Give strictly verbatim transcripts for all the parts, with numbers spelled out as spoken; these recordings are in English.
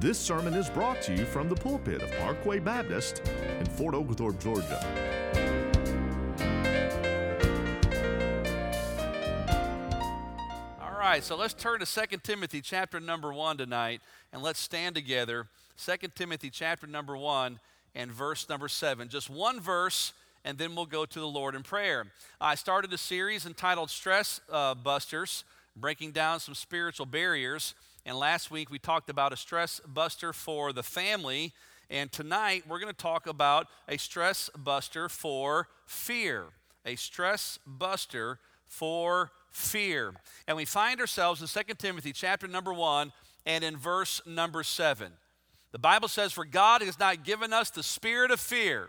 This sermon is brought to you from the pulpit of Parkway Baptist in Fort Oglethorpe, Georgia. All right, so let's turn to Second Timothy chapter number one tonight, and let's stand together. Second Timothy chapter number one and verse number seven. Just one verse, and then we'll go to the Lord in prayer. I started a series entitled Stress uh, Busters, breaking down some spiritual barriers. And last week we talked about a stress buster for the family. And tonight we're going to talk about a stress buster for fear. A stress buster for fear. And we find ourselves in Second Timothy chapter number one and in verse number seven. The Bible says, "For God has not given us the spirit of fear,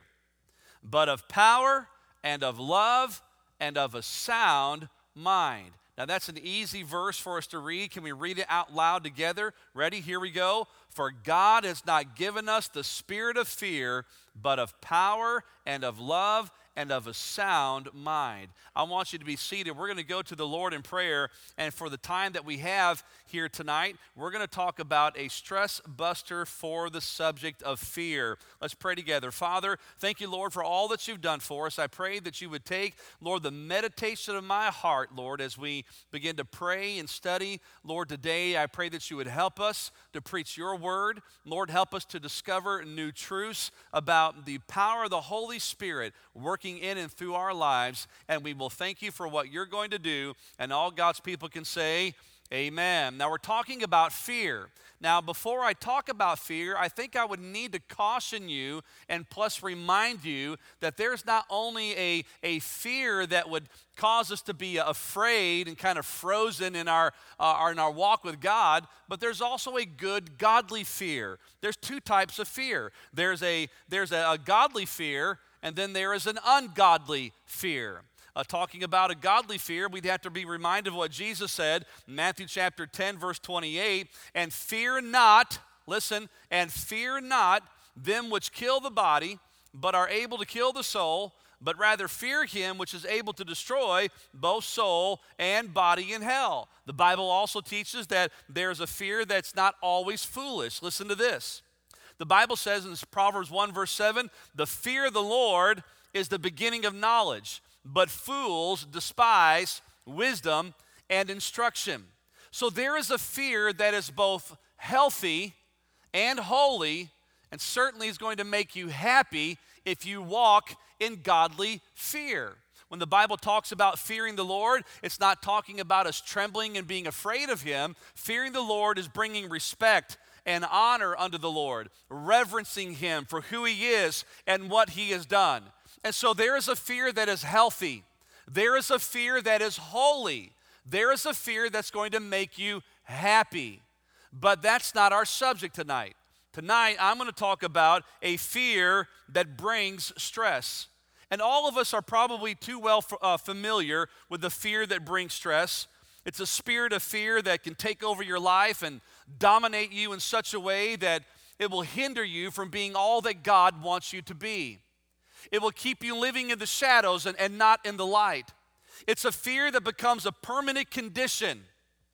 but of power and of love and of a sound mind." Now that's an easy verse for us to read. Can we read it out loud together? Ready? Here we go. "For God has not given us the spirit of fear, but of power and of love and of a sound mind." I want you to be seated. We're going to go to the Lord in prayer. And for the time that we have here tonight, we're going to talk about a stress buster for the subject of fear. Let's pray together. Father, thank you, Lord, for all that you've done for us. I pray that you would take, Lord, the meditation of my heart, Lord, as we begin to pray and study. Lord, today I pray that you would help us to preach your word. Lord, help us to discover new truths about the power of the Holy Spirit working in and through our lives, and we will thank you for what you're going to do, and all God's people can say, amen. Now we're talking about fear. Now before I talk about fear, I think I would need to caution you and plus remind you that there's not only a, a fear that would cause us to be afraid and kind of frozen in our, uh, in our walk with God, but there's also a good godly fear. There's two types of fear. There's a, there's a, a godly fear, and then there is an ungodly fear. Uh, talking about a godly fear, we'd have to be reminded of what Jesus said in Matthew chapter ten, verse twenty-eight, "And fear not," listen, "and fear not them which kill the body, but are able to kill the soul, but rather fear him which is able to destroy both soul and body in hell." The Bible also teaches that there's a fear that's not always foolish. Listen to this. The Bible says in Proverbs one, verse seven, "The fear of the Lord is the beginning of knowledge, but fools despise wisdom and instruction." So there is a fear that is both healthy and holy, and certainly is going to make you happy if you walk in godly fear. When the Bible talks about fearing the Lord, it's not talking about us trembling and being afraid of him. Fearing the Lord is bringing respect and honor unto the Lord, reverencing him for who he is and what he has done. And so there is a fear that is healthy. There is a fear that is holy. There is a fear that's going to make you happy. But that's not our subject tonight. Tonight, I'm going to talk about a fear that brings stress. And all of us are probably too well uh, familiar with the fear that brings stress. It's a spirit of fear that can take over your life and dominate you in such a way that it will hinder you from being all that God wants you to be. It will keep you living in the shadows and, and not in the light. It's a fear that becomes a permanent condition.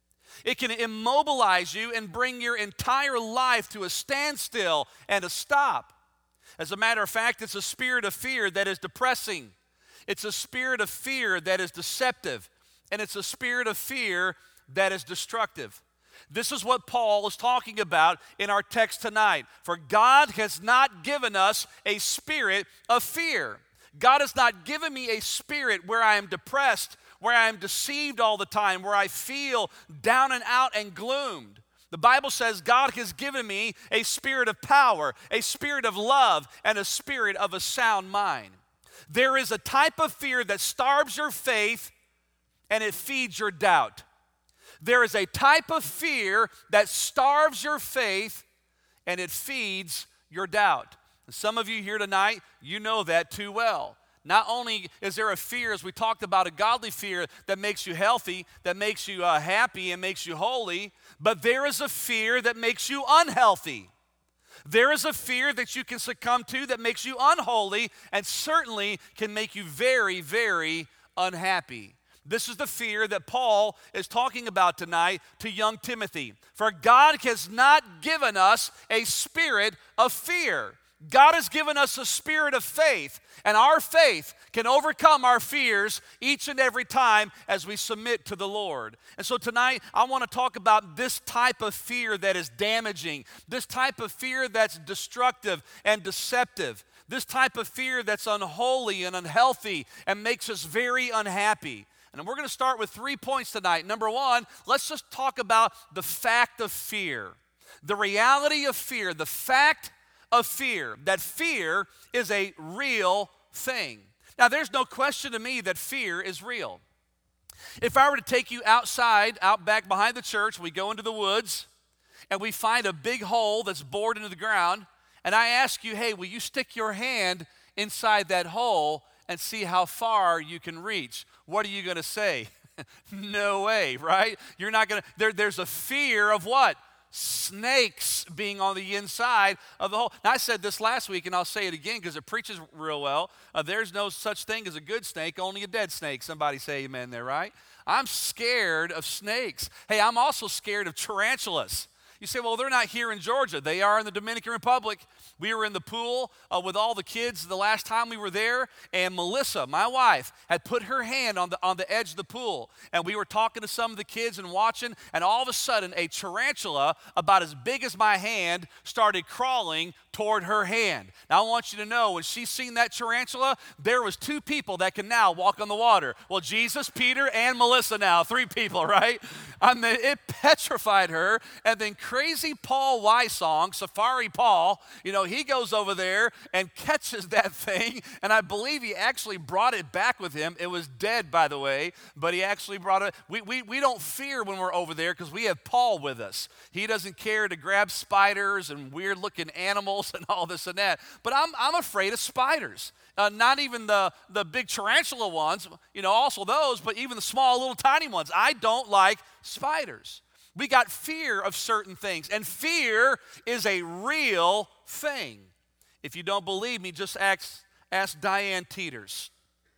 It can immobilize you and bring your entire life to a standstill and a stop. As a matter of fact, it's a spirit of fear that is depressing. It's a spirit of fear that is deceptive. And it's a spirit of fear that is destructive. This is what Paul is talking about in our text tonight. For God has not given us a spirit of fear. God has not given me a spirit where I am depressed, where I am deceived all the time, where I feel down and out and gloomed. The Bible says God has given me a spirit of power, a spirit of love, and a spirit of a sound mind. There is a type of fear that starves your faith and it feeds your doubt. There is a type of fear that starves your faith and it feeds your doubt. And some of you here tonight, you know that too well. Not only is there a fear, as we talked about, a godly fear that makes you healthy, that makes you uh, happy and makes you holy, but there is a fear that makes you unhealthy. There is a fear that you can succumb to that makes you unholy and certainly can make you very, very unhappy. This is the fear that Paul is talking about tonight to young Timothy. For God has not given us a spirit of fear. God has given us a spirit of faith, and our faith can overcome our fears each and every time as we submit to the Lord. And so tonight, I want to talk about this type of fear that is damaging, this type of fear that's destructive and deceptive, this type of fear that's unholy and unhealthy and makes us very unhappy. And we're going to start with three points tonight. Number one, let's just talk about the fact of fear, the reality of fear, the fact of fear, that fear is a real thing. Now, there's no question to me that fear is real. If I were to take you outside, out back behind the church, we go into the woods, and we find a big hole that's bored into the ground, and I ask you, hey, will you stick your hand inside that hole and see how far you can reach? What are you going to say? No way, right? You're not going to, there, there's a fear of what? Snakes being on the inside of the hole. Now, I said this last week, and I'll say it again because it preaches real well. Uh, there's no such thing as a good snake, only a dead snake. Somebody say amen there, right? I'm scared of snakes. Hey, I'm also scared of tarantulas. You say, well, they're not here in Georgia. They are in the Dominican Republic. We were in the pool uh, with all the kids the last time we were there, and Melissa, my wife, had put her hand on the on the edge of the pool, and we were talking to some of the kids and watching, and all of a sudden, a tarantula about as big as my hand started crawling toward her hand. Now, I want you to know, when she seen that tarantula, there was two people that can now walk on the water. Well, Jesus, Peter, and Melissa now, three people, right? I mean, it petrified her, and then crazy Paul Wysong, Safari Paul, you know, he goes over there and catches that thing, and I believe he actually brought it back with him. It was dead, by the way, but he actually brought it. We, we, we don't fear when we're over there because we have Paul with us. He doesn't care to grab spiders and weird-looking animals and all this and that, but I'm, I'm afraid of spiders. Uh, not even the, the big tarantula ones, you know, also those, but even the small little tiny ones. I don't like spiders. We got fear of certain things, and fear is a real thing. If you don't believe me, just ask, ask Diane Teeters.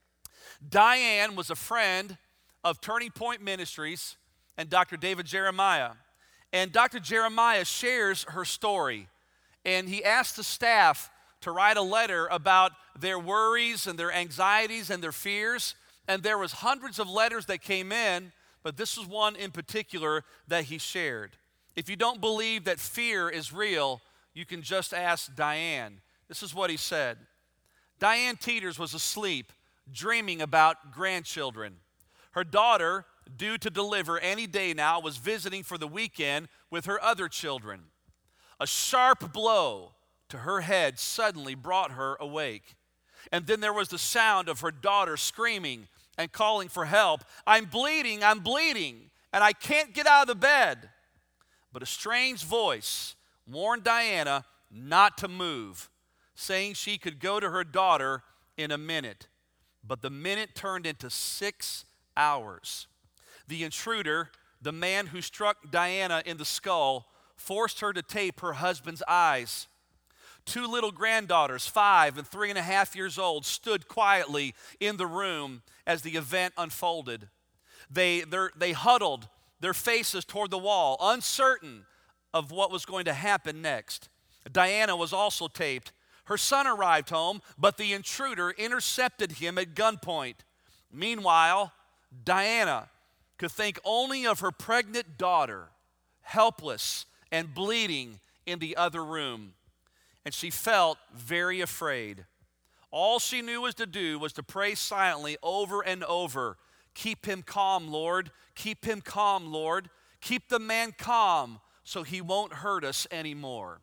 Diane was a friend of Turning Point Ministries and Doctor David Jeremiah. And Doctor Jeremiah shares her story, and he asked the staff to write a letter about their worries and their anxieties and their fears, and there was hundreds of letters that came in, but this is one in particular that he shared. If you don't believe that fear is real, you can just ask Diane. This is what he said. Diane Teeters was asleep, dreaming about grandchildren. Her daughter, due to deliver any day now, was visiting for the weekend with her other children. A sharp blow to her head suddenly brought her awake. And then there was the sound of her daughter screaming and calling for help. I'm bleeding, I'm bleeding, and I can't get out of the bed. But a strange voice warned Diana not to move, saying she could go to her daughter in a minute. But the minute turned into six hours. The intruder, the man who struck Diana in the skull, forced her to tape her husband's eyes. Two little granddaughters, five and three and a half years old, stood quietly in the room as the event unfolded. They, they huddled their faces toward the wall, uncertain of what was going to happen next. Diana was also taped. Her son arrived home, but the intruder intercepted him at gunpoint. Meanwhile, Diana could think only of her pregnant daughter, helpless and bleeding in the other room. And she felt very afraid. All she knew was to do was to pray silently over and over. Keep him calm, Lord. Keep him calm, Lord. Keep the man calm so he won't hurt us anymore.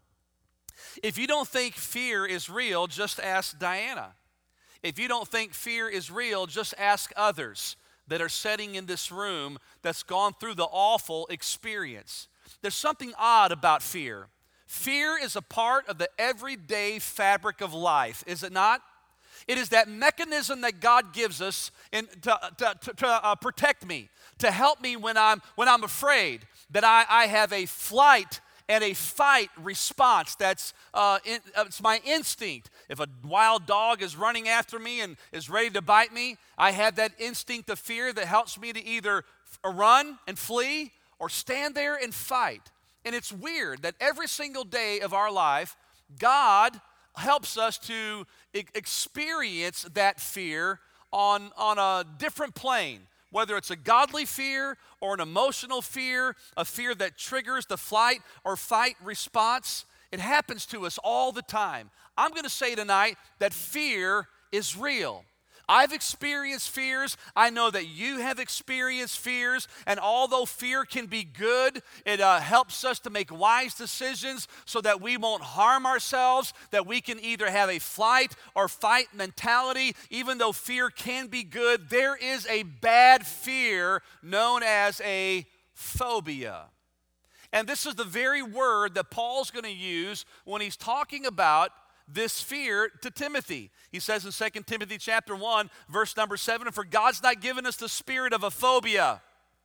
If you don't think fear is real, just ask Diana. If you don't think fear is real, just ask others that are sitting in this room that's gone through the awful experience. There's something odd about fear. Fear is a part of the everyday fabric of life, is it not? It is that mechanism that God gives us in, to, to, to, to uh, protect me, to help me when I'm, when I'm afraid, that I, I have a flight and a fight response. That's uh, in, uh, it's my instinct. If a wild dog is running after me and is ready to bite me, I have that instinct of fear that helps me to either f- run and flee or stand there and fight. And it's weird that every single day of our life, God helps us to e- experience that fear on, on a different plane. Whether it's a godly fear or an emotional fear, a fear that triggers the flight or fight response, it happens to us all the time. I'm going to say tonight that fear is real. I've experienced fears. I know that you have experienced fears. And although fear can be good, it uh, helps us to make wise decisions so that we won't harm ourselves, that we can either have a flight or fight mentality. Even though fear can be good, there is a bad fear known as a phobia. And this is the very word that Paul's going to use when he's talking about this fear to Timothy. He says in Second Timothy chapter one, verse number seven, for God's not given us the spirit of a phobia.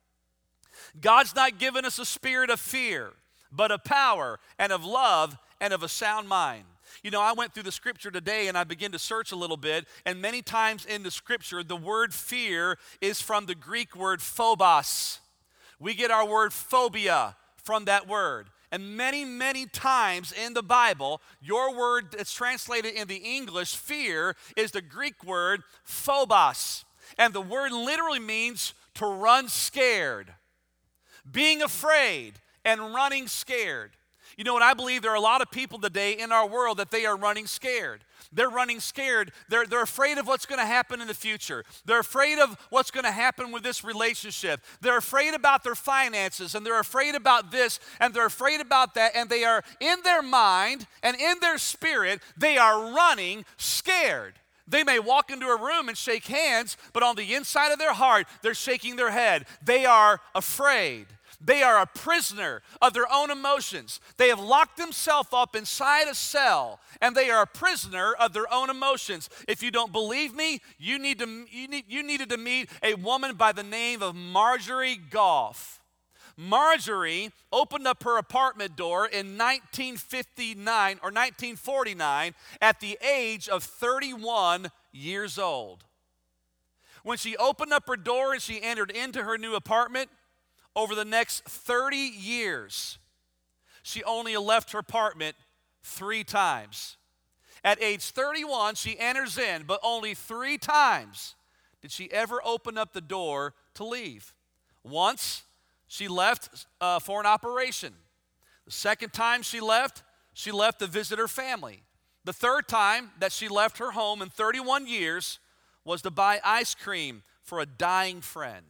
God's not given us a spirit of fear, but of power and of love and of a sound mind. You know, I went through the scripture today and I began to search a little bit, and many times in the scripture, the word fear is from the Greek word phobos. We get our word phobia from that word. And many, many times in the Bible, your word that's translated in the English, fear, is the Greek word phobos. And the word literally means to run scared, being afraid and running scared. You know what? I believe there are a lot of people today in our world that they are running scared. They're running scared. They're, they're afraid of what's going to happen in the future. They're afraid of what's going to happen with this relationship. They're afraid about their finances, and they're afraid about this, and they're afraid about that, and they are in their mind and in their spirit, they are running scared. They may walk into a room and shake hands, but on the inside of their heart, they're shaking their head. They are afraid. They are a prisoner of their own emotions. They have locked themselves up inside a cell, and they are a prisoner of their own emotions. If you don't believe me, you need to you need you needed to meet a woman by the name of Marjorie Goff. Marjorie opened up her apartment door in nineteen fifty-nine or nineteen forty-nine at the age of thirty-one years old. When she opened up her door and she entered into her new apartment, over the next thirty years, she only left her apartment three times. At age thirty-one, she enters in, but only three times did she ever open up the door to leave. Once, she left uh, for an operation. The second time she left, she left to visit her family. The third time that she left her home in thirty-one years was to buy ice cream for a dying friend.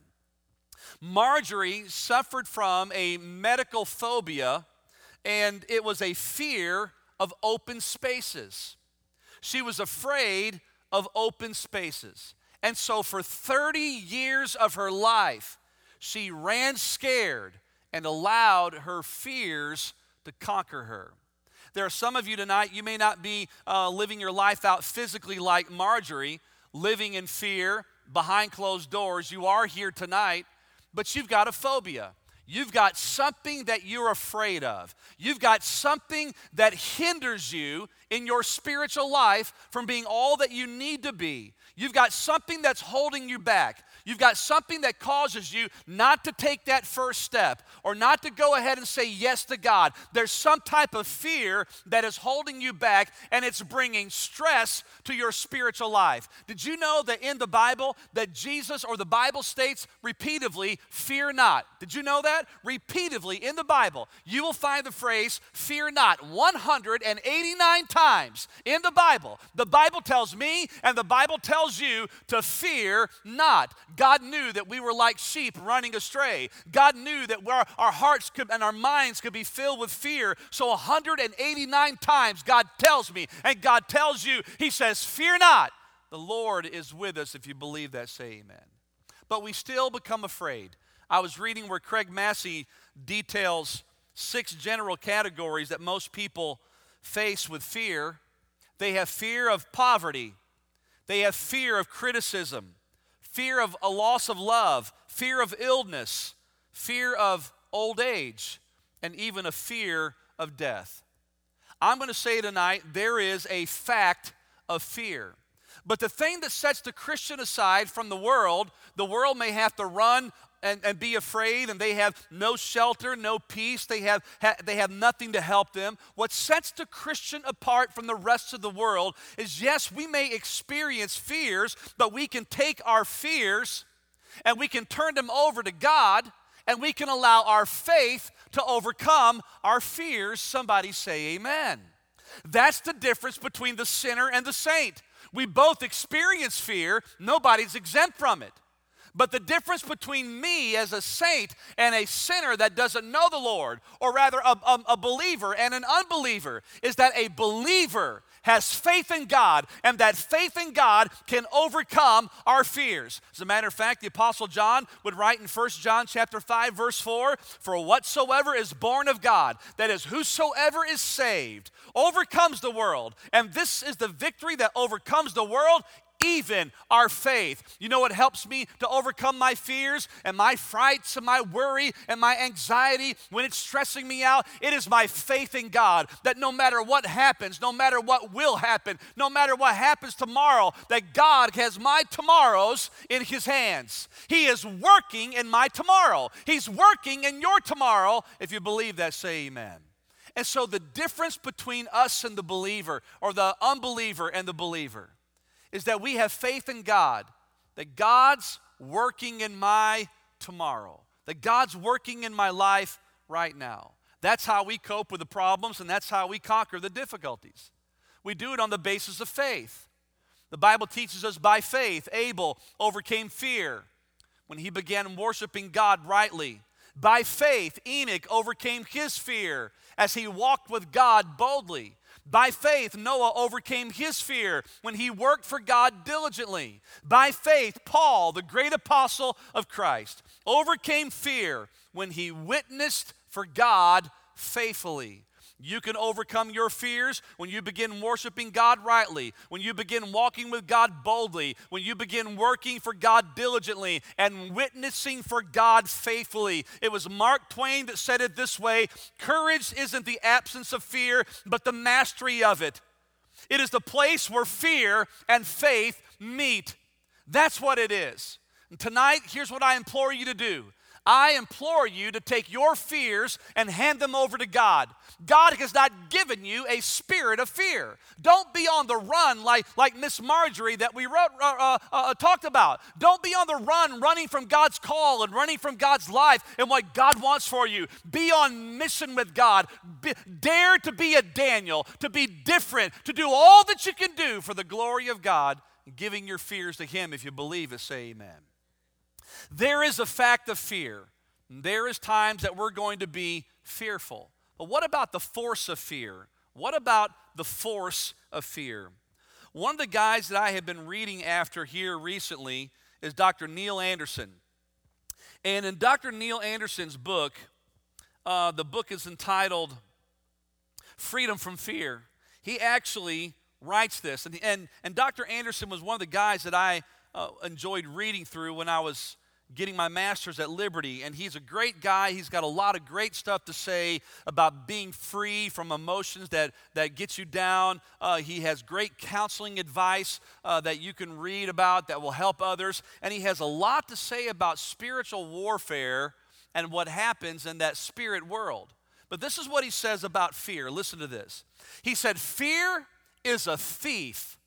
Marjorie suffered from a medical phobia, and it was a fear of open spaces. She was afraid of open spaces. And so for thirty years of her life, she ran scared and allowed her fears to conquer her. There are some of you tonight, you may not be uh, living your life out physically like Marjorie, living in fear behind closed doors. You are here tonight, but you've got a phobia. You've got something that you're afraid of. You've got something that hinders you in your spiritual life from being all that you need to be. You've got something that's holding you back. You've got something that causes you not to take that first step or not to go ahead and say yes to God. There's some type of fear that is holding you back, and it's bringing stress to your spiritual life. Did you know that in the Bible that Jesus or the Bible states repeatedly, fear not? Did you know that? Repeatedly in the Bible, you will find the phrase fear not one hundred eighty-nine times in the Bible. The Bible tells me and the Bible tells you to fear not. God knew that we were like sheep running astray. God knew that our, our hearts could, and our minds could be filled with fear. So one hundred eighty-nine times God tells me, and God tells you, He says, fear not. The Lord is with us. If you believe that, say amen. But we still become afraid. I was reading where Craig Massey details six general categories that most people face with fear. They have fear of poverty. They have fear of criticism, fear of a loss of love, fear of illness, fear of old age, and even a fear of death. I'm going to say tonight, there is a fact of fear. But the thing that sets the Christian aside from the world, the world may have to run and, and be afraid, and they have no shelter, no peace. They have, ha, they have nothing to help them. What sets the Christian apart from the rest of the world is, yes, we may experience fears, but we can take our fears and we can turn them over to God, and we can allow our faith to overcome our fears. Somebody say amen. That's the difference between the sinner and the saint. We both experience fear. Nobody's exempt from it. But the difference between me as a saint and a sinner that doesn't know the Lord, or rather a, a, a believer and an unbeliever, is that a believer has faith in God, and that faith in God can overcome our fears. As a matter of fact, the Apostle John would write in First John chapter five, verse four, "For whatsoever is born of God, that is, whosoever is saved, overcomes the world. And this is the victory that overcomes the world, even our faith." You know what helps me to overcome my fears and my frights and my worry and my anxiety when it's stressing me out? It is my faith in God, that no matter what happens, no matter what will happen, no matter what happens tomorrow, that God has my tomorrows in His hands. He is working in my tomorrow. He's working in your tomorrow. If you believe that, say amen. And so the difference between us and the believer, or the unbeliever and the believer, is that we have faith in God, that God's working in my tomorrow, that God's working in my life right now. That's how we cope with the problems, and that's how we conquer the difficulties. We do it on the basis of faith. The Bible teaches us by faith, Abel overcame fear when he began worshiping God rightly. By faith, Enoch overcame his fear as he walked with God boldly. By faith, Noah overcame his fear when he worked for God diligently. By faith, Paul, the great apostle of Christ, overcame fear when he witnessed for God faithfully. You can overcome your fears when you begin worshiping God rightly, when you begin walking with God boldly, when you begin working for God diligently and witnessing for God faithfully. It was Mark Twain that said it this way: courage isn't the absence of fear, but the mastery of it. It is the place where fear and faith meet. That's what it is. And tonight, here's what I implore you to do. I implore you to take your fears and hand them over to God. God has not given you a spirit of fear. Don't be on the run like, like Miss Marjorie that we wrote, uh, uh, uh, talked about. Don't be on the run running from God's call and running from God's life and what God wants for you. Be on mission with God. Be, dare to be a Daniel, to be different, to do all that you can do for the glory of God, giving your fears to Him. If you believe it, say amen. There is a fact of fear. There is times that we're going to be fearful. But what about the force of fear? What about the force of fear? One of the guys that I have been reading after here recently is Doctor Neil Anderson. And in Doctor Neil Anderson's book, uh, the book is entitled Freedom from Fear. He actually writes this. And, and, and Doctor Anderson was one of the guys that I uh, enjoyed reading through when I was getting my master's at Liberty, and he's a great guy. He's got a lot of great stuff to say about being free from emotions that, that get you down. Uh, he has great counseling advice uh, that you can read about that will help others, and he has a lot to say about spiritual warfare and what happens in that spirit world. But this is what he says about fear. Listen to this. He said, fear is a thief.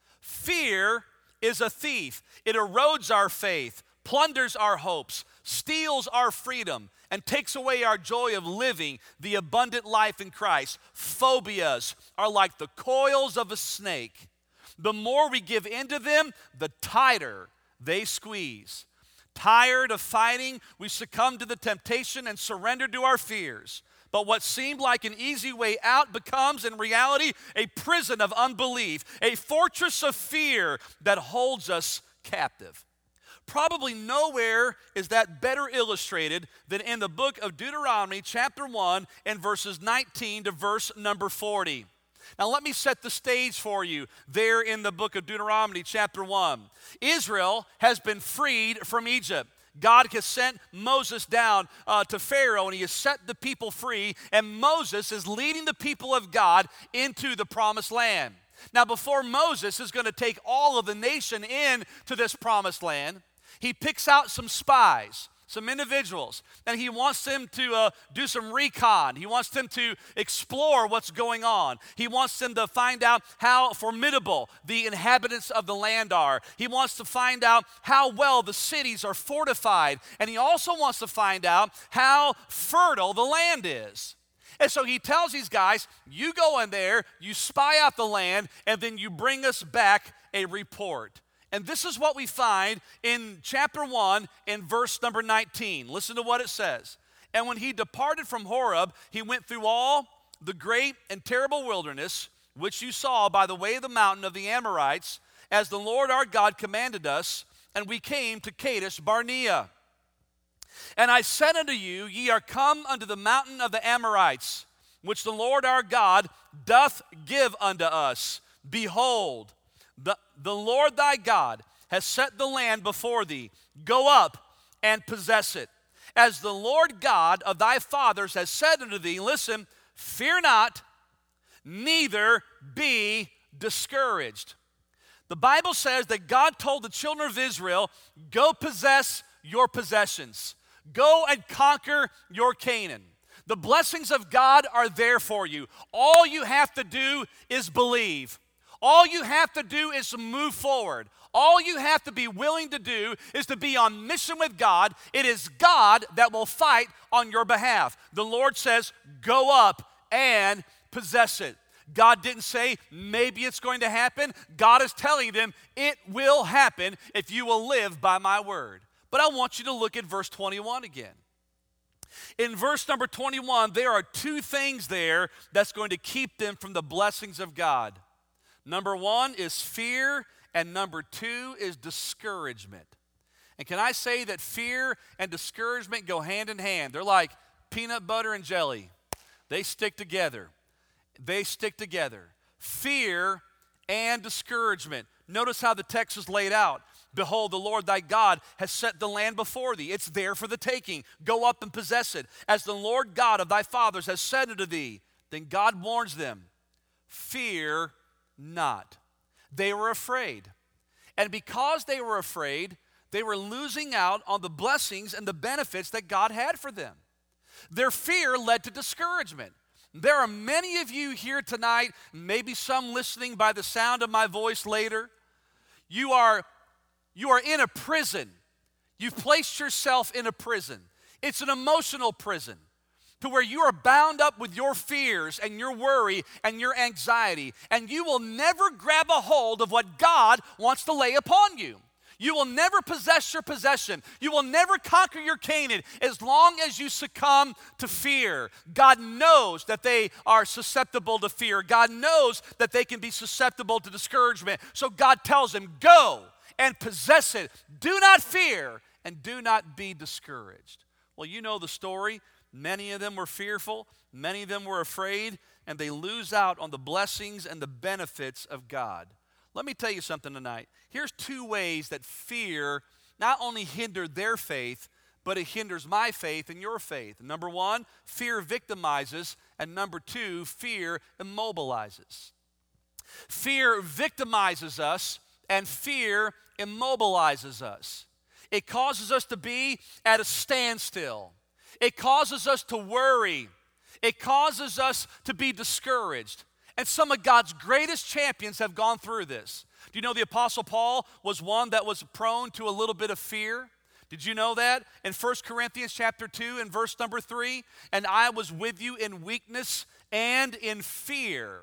Fear is a thief. It erodes our faith, plunders our hopes, steals our freedom, and takes away our joy of living the abundant life in Christ. Phobias are like the coils of a snake. The more we give into them, the tighter they squeeze. Tired of fighting, we succumb to the temptation and surrender to our fears. But what seemed like an easy way out becomes, in reality, a prison of unbelief, a fortress of fear that holds us captive. Probably nowhere is that better illustrated than in the book of Deuteronomy chapter one and verses nineteen to verse number forty. Now let me set the stage for you there in the book of Deuteronomy chapter one. Israel has been freed from Egypt. God has sent Moses down uh, to Pharaoh, and he has set the people free, and Moses is leading the people of God into the promised land. Now, before Moses is going to take all of the nation into this promised land, he picks out some spies, some individuals, and he wants them to uh, do some recon. He wants them to explore what's going on. He wants them to find out how formidable the inhabitants of the land are. He wants to find out how well the cities are fortified, and he also wants to find out how fertile the land is. And so he tells these guys, you go in there, you spy out the land, and then you bring us back a report. And this is what we find in chapter one in verse number nineteen. Listen to what it says. And when he departed from Horeb, he went through all the great and terrible wilderness, which you saw by the way of the mountain of the Amorites, as the Lord our God commanded us, and we came to Kadesh Barnea. And I said unto you, ye are come unto the mountain of the Amorites, which the Lord our God doth give unto us. Behold, The, the Lord thy God has set the land before thee. Go up and possess it. As the Lord God of thy fathers has said unto thee, listen, fear not, neither be discouraged. The Bible says that God told the children of Israel, go possess your possessions. Go and conquer your Canaan. The blessings of God are there for you. All you have to do is believe. All you have to do is move forward. All you have to be willing to do is to be on mission with God. It is God that will fight on your behalf. The Lord says, go up and possess it. God didn't say, maybe it's going to happen. God is telling them, it will happen if you will live by my word. But I want you to look at verse twenty-one again. In verse number twenty-one, there are two things there that's going to keep them from the blessings of God. Number one is fear, and number two is discouragement. And can I say that fear and discouragement go hand in hand? They're like peanut butter and jelly. They stick together. They stick together. Fear and discouragement. Notice how the text is laid out. Behold, the Lord thy God has set the land before thee. It's there for the taking. Go up and possess it. As the Lord God of thy fathers has said unto thee. Then God warns them, fear not. They were afraid. And because they were afraid, they were losing out on the blessings and the benefits that God had for them. Their fear led to discouragement. There are many of you here tonight, maybe some listening by the sound of my voice later. You are, you are in a prison. You've placed yourself in a prison. It's an emotional prison, to where you are bound up with your fears and your worry and your anxiety, and you will never grab a hold of what God wants to lay upon you. You will never possess your possession. You will never conquer your Canaan as long as you succumb to fear. God knows that they are susceptible to fear. God knows that they can be susceptible to discouragement. So God tells them, go and possess it. Do not fear and do not be discouraged. Well, you know the story. Many of them were fearful, many of them were afraid, and they lose out on the blessings and the benefits of God. Let me tell you something tonight. Here's two ways that fear not only hindered their faith, but it hinders my faith and your faith. Number one, fear victimizes, and number two, fear immobilizes. Fear victimizes us, and fear immobilizes us. It causes us to be at a standstill. It causes us to worry. It causes us to be discouraged. And some of God's greatest champions have gone through this. Do you know the Apostle Paul was one that was prone to a little bit of fear? Did you know that? In First Corinthians chapter two and verse number three, and I was with you in weakness and in fear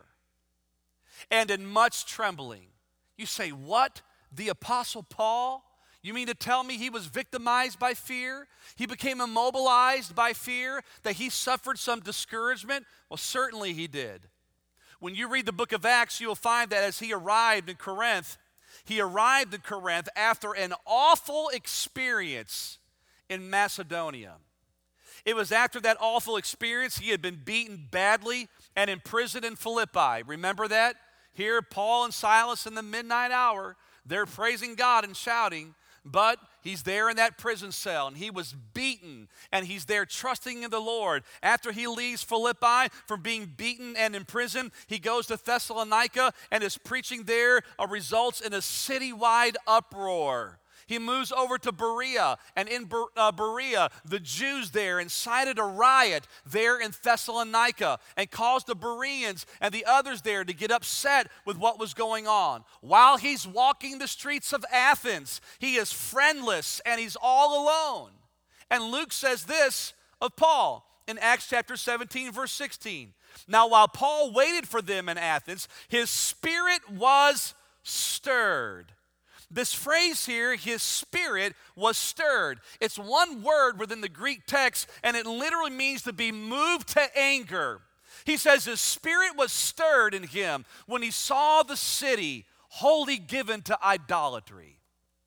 and in much trembling. You say, what? The Apostle Paul? You mean to tell me he was victimized by fear? He became immobilized by fear? That he suffered some discouragement? Well, certainly he did. When you read the book of Acts, you'll find that as he arrived in Corinth, he arrived in Corinth after an awful experience in Macedonia. It was after that awful experience he had been beaten badly and imprisoned in Philippi. Remember that? Here, Paul and Silas in the midnight hour, they're praising God and shouting. But he's there in that prison cell, and he was beaten, and he's there trusting in the Lord. After he leaves Philippi from being beaten and imprisoned, he goes to Thessalonica, and his preaching there uh, results in a citywide uproar. He moves over to Berea, and in Ber- uh, Berea, the Jews there incited a riot there in Thessalonica and caused the Bereans and the others there to get upset with what was going on. While he's walking the streets of Athens, he is friendless and he's all alone. And Luke says this of Paul in Acts chapter seventeen, verse sixteen. Now, while Paul waited for them in Athens, his spirit was stirred. This phrase here, his spirit was stirred. It's one word within the Greek text, and it literally means to be moved to anger. He says his spirit was stirred in him when he saw the city wholly given to idolatry.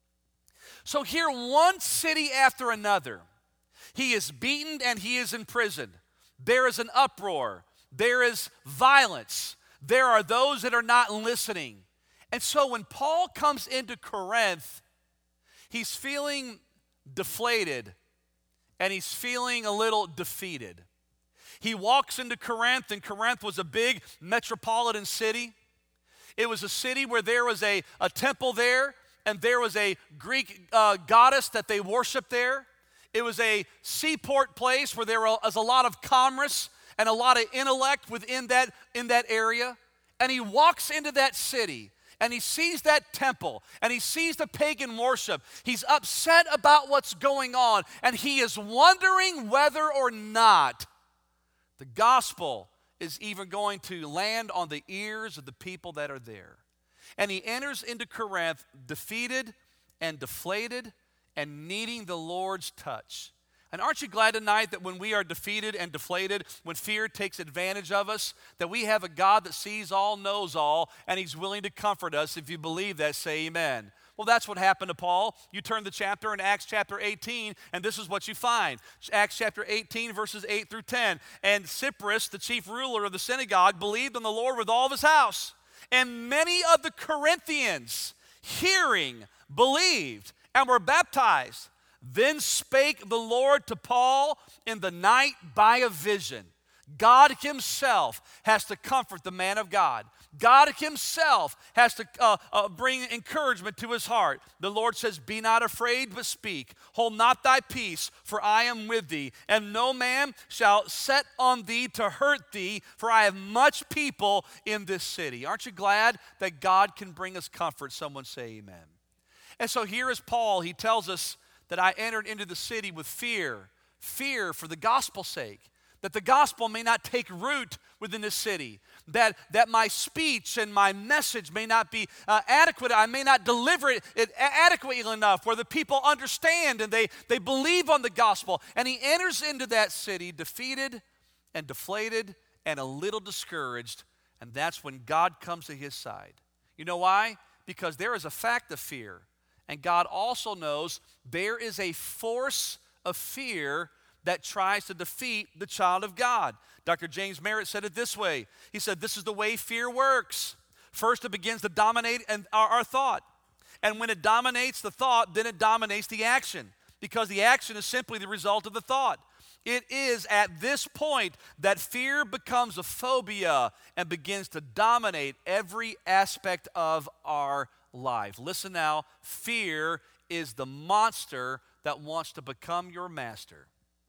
So here, one city after another, he is beaten and he is imprisoned. There is an uproar. There is violence. There are those that are not listening. And so when Paul comes into Corinth, he's feeling deflated and he's feeling a little defeated. He walks into Corinth, and Corinth was a big metropolitan city. It was a city where there was a, a temple there, and there was a Greek uh, goddess that they worshiped there. It was a seaport place where there was a lot of commerce and a lot of intellect within that, in that area. And he walks into that city, and he sees that temple, and he sees the pagan worship. He's upset about what's going on, and he is wondering whether or not the gospel is even going to land on the ears of the people that are there. And he enters into Corinth defeated and deflated and needing the Lord's touch. And aren't you glad tonight that when we are defeated and deflated, when fear takes advantage of us, that we have a God that sees all, knows all, and he's willing to comfort us? If you believe that, say amen. Well, that's what happened to Paul. You turn the chapter in Acts chapter eighteen, and this is what you find. Acts chapter eighteen, verses eight through ten. And Cyprus, the chief ruler of the synagogue, believed in the Lord with all of his house. And many of the Corinthians, hearing, believed, and were baptized. Then spake the Lord to Paul in the night by a vision. God himself has to comfort the man of God. God himself has to uh, uh, bring encouragement to his heart. The Lord says, be not afraid, but speak. Hold not thy peace, for I am with thee. And no man shall set on thee to hurt thee, for I have much people in this city. Aren't you glad that God can bring us comfort? Someone say amen. And so here is Paul. He tells us that I entered into the city with fear, fear for the gospel's sake, that the gospel may not take root within the city, that, that my speech and my message may not be uh, adequate. I may not deliver it, it adequately enough where the people understand and they, they believe on the gospel. And he enters into that city defeated and deflated and a little discouraged, and that's when God comes to his side. You know why? Because there is a fact of fear. And God also knows there is a force of fear that tries to defeat the child of God. Doctor James Merritt said it this way. He said, this is the way fear works. First, it begins to dominate our, our thought. And when it dominates the thought, then it dominates the action, because the action is simply the result of the thought. It is at this point that fear becomes a phobia and begins to dominate every aspect of our life. Listen now, fear is the monster that wants to become your master.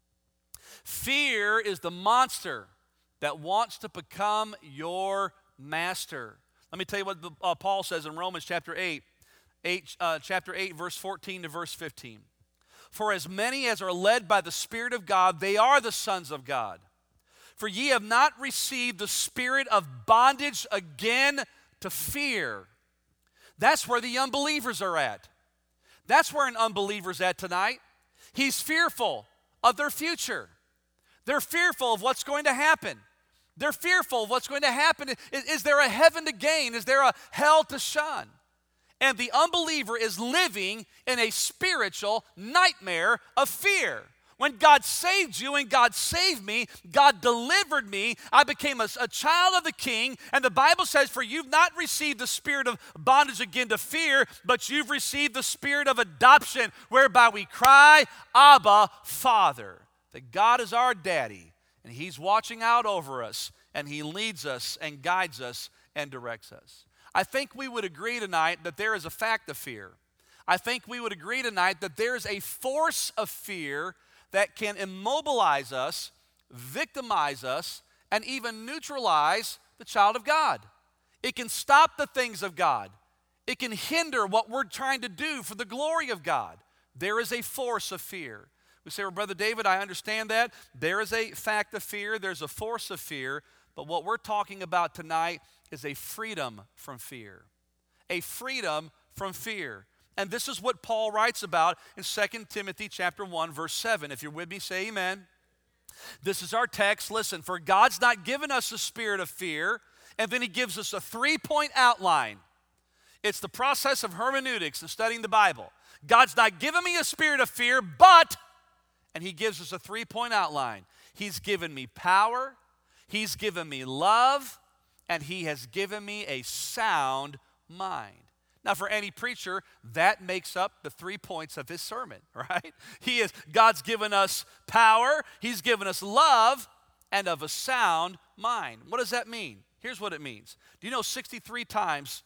Fear is the monster that wants to become your master. Let me tell you what the, uh, Paul says in Romans chapter eight, eight uh, chapter eight, verse fourteen to verse fifteen. For as many as are led by the Spirit of God, they are the sons of God. For ye have not received the spirit of bondage again to fear. That's where the unbelievers are at. That's where an unbeliever's at tonight. He's fearful of their future. They're fearful of what's going to happen. They're fearful of what's going to happen. Is, is there a heaven to gain? Is there a hell to shun? And the unbeliever is living in a spiritual nightmare of fear. When God saved you and God saved me, God delivered me. I became a, a child of the King. And the Bible says, for you've not received the spirit of bondage again to fear, but you've received the spirit of adoption, whereby we cry, Abba, Father. That God is our daddy, and he's watching out over us, and he leads us and guides us and directs us. I think we would agree tonight that there is a fact of fear. I think we would agree tonight that there is a force of fear that can immobilize us, victimize us, and even neutralize the child of God. It can stop the things of God. It can hinder what we're trying to do for the glory of God. There is a force of fear. We say, well, Brother David, I understand that. There is a fact of fear. There's a force of fear. But what we're talking about tonight is a freedom from fear. A freedom from fear. And this is what Paul writes about in Second Timothy chapter one, verse seven. If you're with me, say amen. This is our text. Listen, for God's not given us a spirit of fear, and then he gives us a three-point outline. It's the process of hermeneutics and studying the Bible. God's not given me a spirit of fear, but, and he gives us a three-point outline. He's given me power, he's given me love, and he has given me a sound mind. Now, for any preacher, that makes up the three points of his sermon, right? He is, God's given us power, he's given us love, and of a sound mind. What does that mean? Here's what it means. Do you know sixty-three times,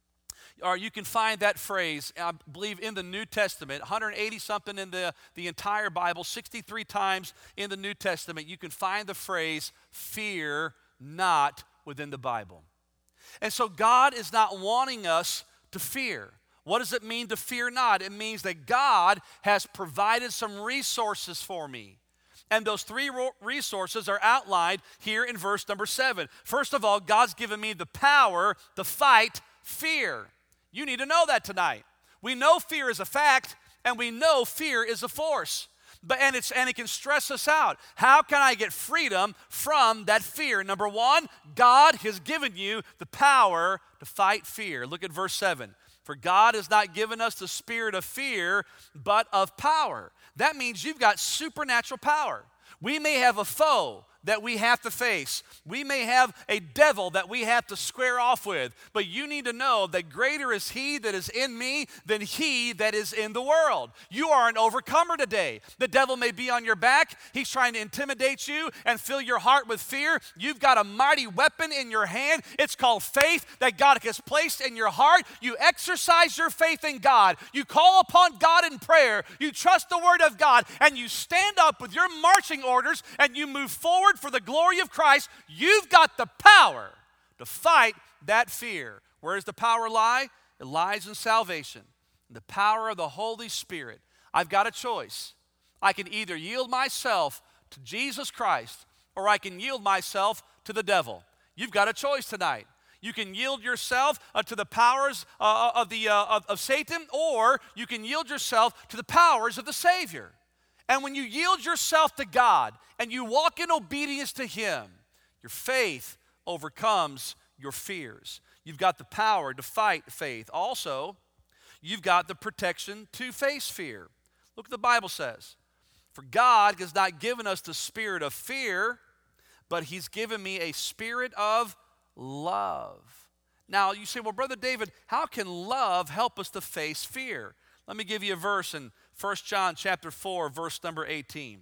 or you can find that phrase, I believe, in the New Testament, one hundred eighty something in the, the entire Bible, sixty-three times in the New Testament, you can find the phrase, fear not, within the Bible. And so God is not wanting us to fear. What does it mean to fear not? It means that God has provided some resources for me. And those three resources are outlined here in verse number seven. First of all, God's given me the power to fight fear. You need to know that tonight. We know fear is a fact, and we know fear is a force. But and it's and it can stress us out. How can I get freedom from that fear? Number one, God has given you the power to fight fear. Look at verse seven. For God has not given us the spirit of fear, but of power. That means you've got supernatural power. We may have a foe that we have to face. We may have a devil that we have to square off with. But you need to know that greater is he that is in me than he that is in the world. You are an overcomer today. The devil may be on your back. He's trying to intimidate you and fill your heart with fear. You've got a mighty weapon in your hand. It's called faith that God has placed in your heart. You exercise your faith in God. You call upon God in prayer. You trust the word of God, and you stand up with your marching orders and you move forward for the glory of Christ. You've got the power to fight that fear. Where does the power lie? It lies in salvation, the power of the Holy Spirit. I've got a choice. I can either yield myself to Jesus Christ, or I can yield myself to the devil. You've got a choice tonight. You can yield yourself uh, to the powers uh, of, the, uh, of, of Satan, or you can yield yourself to the powers of the Savior. And when you yield yourself to God and you walk in obedience to him, your faith overcomes your fears. You've got the power to fight faith. Also, you've got the protection to face fear. Look what the Bible says. For God has not given us the spirit of fear, but he's given me a spirit of love. Now, you say, well, Brother David, how can love help us to face fear? Let me give you a verse in First John chapter four, verse number eighteen.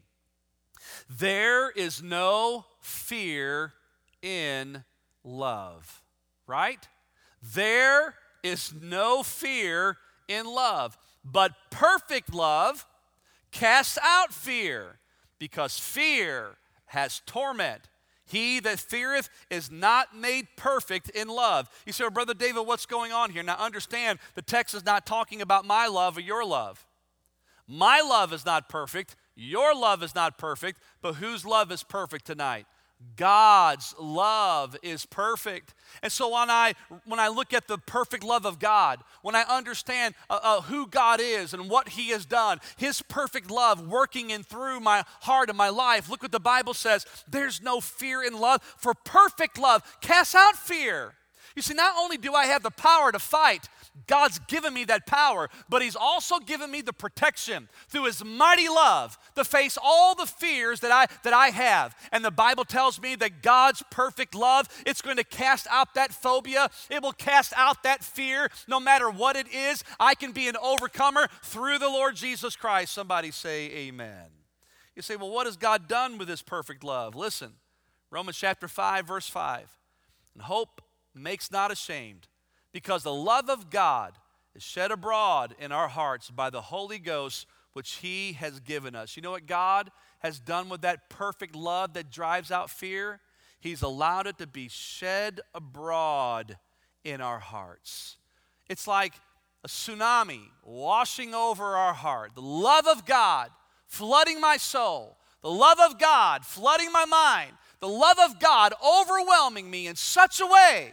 There is no fear in love, right? There is no fear in love, but perfect love casts out fear, because fear has torment. He that feareth is not made perfect in love. You say, well, Brother David, what's going on here? Now understand, the text is not talking about my love or your love. My love is not perfect. Your love is not perfect. But whose love is perfect tonight? God's love is perfect. And so when I when I look at the perfect love of God, when I understand uh, uh, who God is and what he has done, his perfect love working in through my heart and my life, look what the Bible says. There's no fear in love, for perfect love casts out fear. You see, not only do I have the power to fight, God's given me that power, but He's also given me the protection through His mighty love to face all the fears that I, that I have. And the Bible tells me that God's perfect love, it's going to cast out that phobia. It will cast out that fear. No matter what it is, I can be an overcomer through the Lord Jesus Christ. Somebody say amen. You say, well, what has God done with His perfect love? Listen, Romans chapter five, verse five. And hope makes not ashamed, because the love of God is shed abroad in our hearts by the Holy Ghost, which He has given us. You know what God has done with that perfect love that drives out fear? He's allowed it to be shed abroad in our hearts. It's like a tsunami washing over our heart. The love of God flooding my soul. The love of God flooding my mind. The love of God overwhelming me in such a way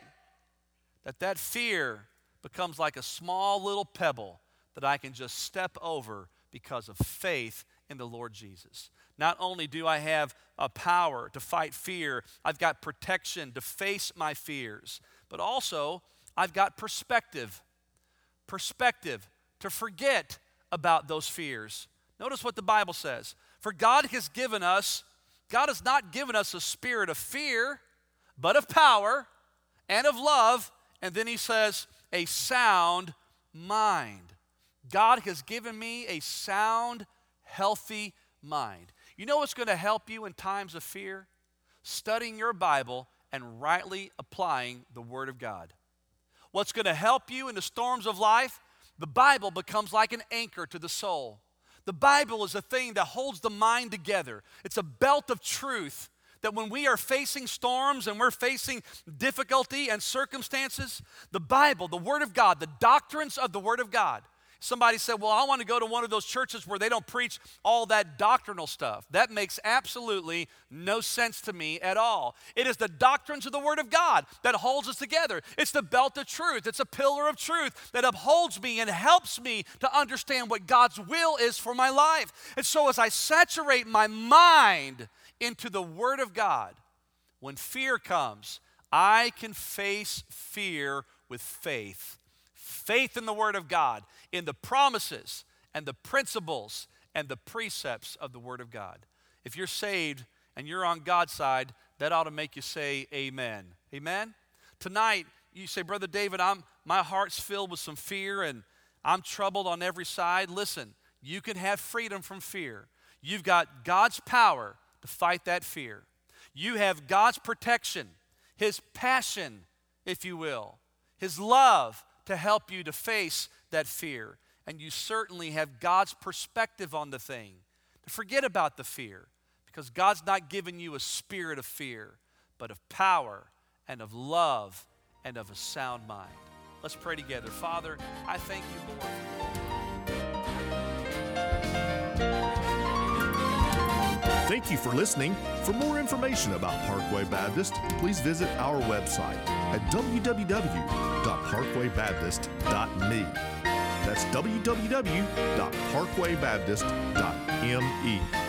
that that fear becomes like a small little pebble that I can just step over because of faith in the Lord Jesus. Not only do I have a power to fight fear, I've got protection to face my fears, but also I've got perspective. Perspective to forget about those fears. Notice what the Bible says. For God has given us, God has not given us a spirit of fear, but of power and of love. And then He says, a sound mind. God has given me a sound, healthy mind. You know what's going to help you in times of fear? Studying your Bible and rightly applying the Word of God. What's going to help you in the storms of life? The Bible becomes like an anchor to the soul. The Bible is a thing that holds the mind together. It's a belt of truth that when we are facing storms and we're facing difficulty and circumstances, the Bible, the Word of God, the doctrines of the Word of God. Somebody said, well, I want to go to one of those churches where they don't preach all that doctrinal stuff. That makes absolutely no sense to me at all. It is the doctrines of the Word of God that holds us together. It's the belt of truth. It's a pillar of truth that upholds me and helps me to understand what God's will is for my life. And so as I saturate my mind into the Word of God, when fear comes, I can face fear with faith. Faith in the Word of God, in the promises and the principles and the precepts of the Word of God. If you're saved and you're on God's side, that ought to make you say amen. Amen? Tonight, you say, Brother David, I'm, my heart's filled with some fear and I'm troubled on every side. Listen, you can have freedom from fear. You've got God's power to fight that fear. You have God's protection, His passion, if you will, His love to help you to face that fear. And you certainly have God's perspective on the thing. To forget about the fear, because God's not given you a spirit of fear, but of power and of love and of a sound mind. Let's pray together. Father, I thank you, Lord. Thank you for listening. For more information about Parkway Baptist, please visit our website at w w w dot parkway baptist dot m e. That's w w w dot parkway baptist dot m e.